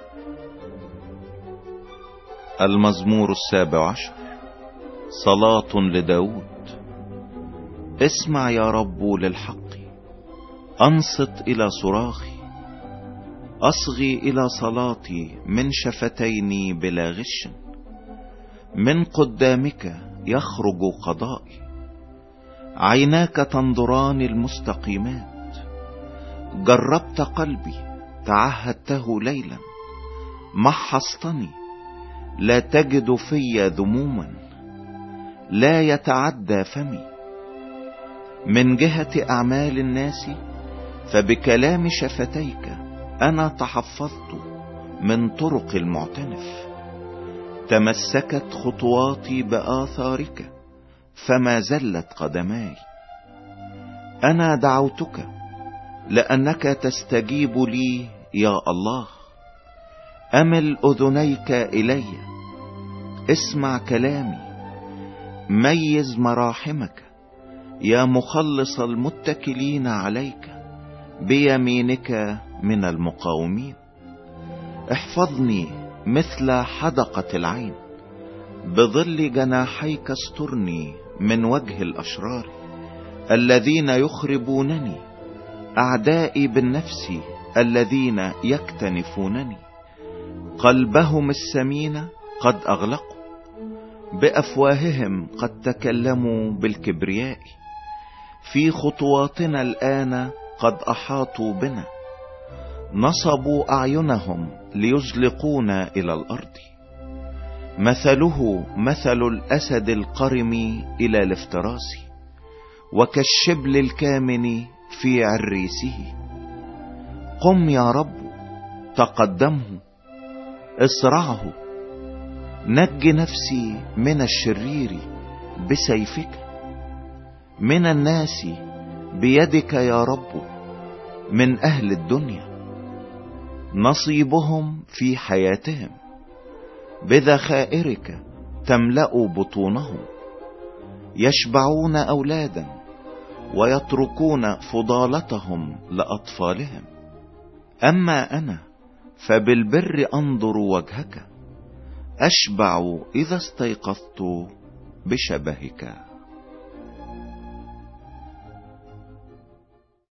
المزمور 17. صلاة لداود. اسمع يا رب للحق، انصت الى صراخي. اصغي الى صلاتي من شفتيني بلا غش. من قدامك يخرج قضائي، عيناك تنظران المستقيمات. جربت قلبي تعهدته ليلا، محصتني لا تجد في ذموما. لا يتعدى فمي من جهة اعمال الناس، فبكلام شفتيك انا تحفظت من طرق المعتنف. تمسكت خطواتي بآثارك، فما زلت قدماي. انا دعوتك لانك تستجيب لي يا الله. امل اذنيك الي، اسمع كلامي. ميز مراحمك يا مخلص المتكلين عليك، بيمينك من المقاومين. احفظني مثل حدقة العين، بظل جناحيك استرني من وجه الاشرار. الذين يخربونني، اعدائي بالنفس، الذين يكتنفونني. قلبهم السمين قد اغلقوا، بافواههم قد تكلموا بالكبرياء. في خطواتنا الان قد احاطوا بنا، نصبوا اعينهم ليزلقونا الى الارض. مثله مثل الاسد القرم الى الافتراس، وكالشبل الكامن في عريسه. قم يا رب تقدمه، اسرعه. نج نفسي من الشرير بسيفك، من الناس بيدك يا رب، من اهل الدنيا. نصيبهم في حياتهم، بذخائرك تملأ بطونهم. يشبعون اولادا، ويتركون فضالتهم لأطفالهم. اما انا فبالبر انظر وجهك، اشبع اذا استيقظت بشبهك.